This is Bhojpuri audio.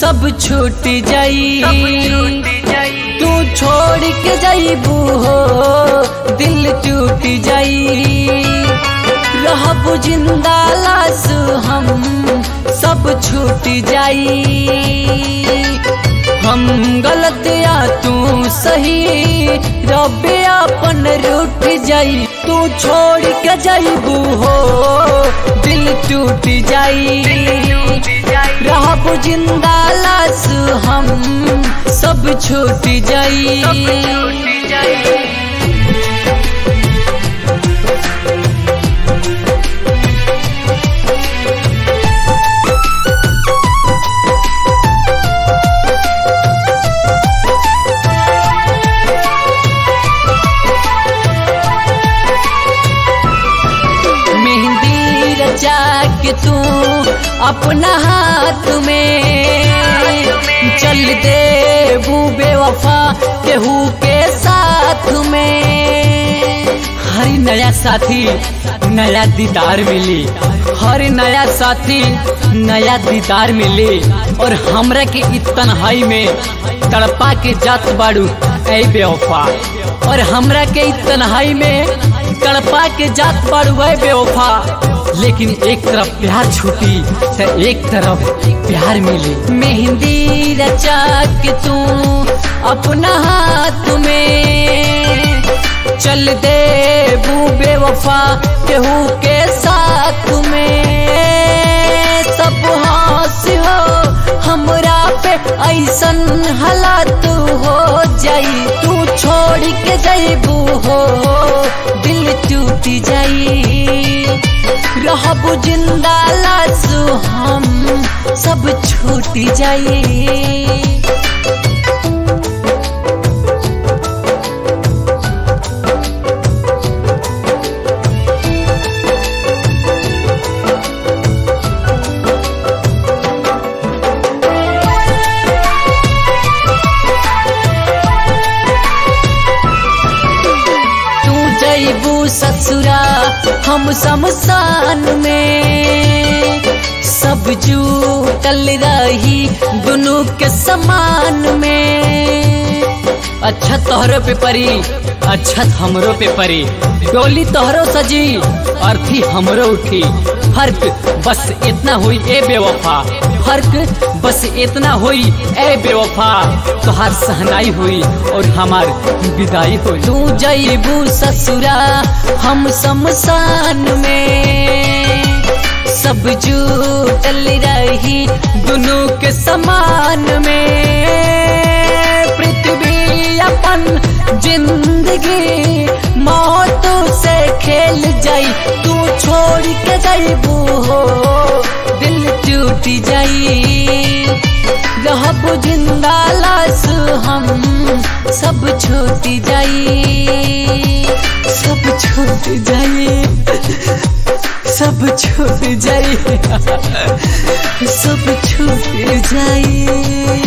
सब छूट जाई। तू छोड़ के जाइबू हो दिल टूट जाई। रहबू जिंदा लाश हम सब छूट जाई। हम गलत या तू सही रब्बे अपन रूठ जाई। तू छोड़ के जाइबू हो दिल टूट जाई। रहबू जिंदा लाश हम सब छूट जाई। के तू अपना हाथ में चल दे बेवफा केहू के साथ में। हर नया साथी नया दीदार मिली। हर नया साथी नया दीदार मिली। और हमरा के तन्हाई में तड़पा के जात बाड़ू ऐ बेवफा। और हमरा के तन्हाई में तड़पा के जात बाड़ू ऐ बेवफा। लेकिन एक तरफ प्यार छूटी तो एक तरफ प्यार मिली। मेहंदी रचा के तू अपना हाथ में चल दे बेवफा केहू के साथ में। सब हास हो हमरा पे ऐसन हालात हो जाई। तू छोड़ के जाइबू हो दिल टूट जाई। रहबू जिंदा लाश हम सब छूट जाई। ससुरा हम शमशान में सब जुटल रही दोनों के समान में। अच्छा तोहरो पे परी अच्छा हमरो पे परी। डोली तोहरो सजी अर्थी हमरो उठी। फर्क बस इतना हुई ए बेवफा। फर्क बस इतना हुई ए बेवफा। तोहार सहनाई हुई और हमार विदाई हुई। तू जाइबू ससुरा हम शमशान में सब जुटल रही दोनों के समान में। पृथ्वी अपन जिंदगी मौत से खेल जाई। तू छोड़ के जाइबू हो दिल टूट जाई। रहबू जिंदा लाश हम सब छूट जाई। सब छूट जाई। सब छूट जाई। सब छूट जाई।